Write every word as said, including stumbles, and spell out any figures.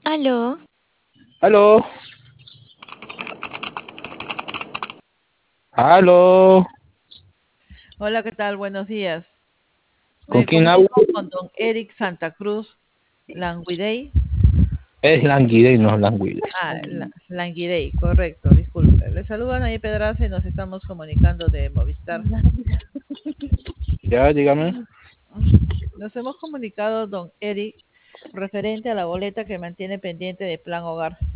Aló, Aló, aló, Hola, ¿qué tal? Buenos días. ¿con Me quién hablo? comunico con don Eric Santa Cruz Languidey. Es Languidey, no Languidey. Ah, La- Languidey, correcto, disculpe. Le saluda Naye Pedraza y nos estamos comunicando de Movistar. Ya, dígame. Nos hemos comunicado, don Eric, referente a la boleta que mantiene pendiente de Plan Hogar.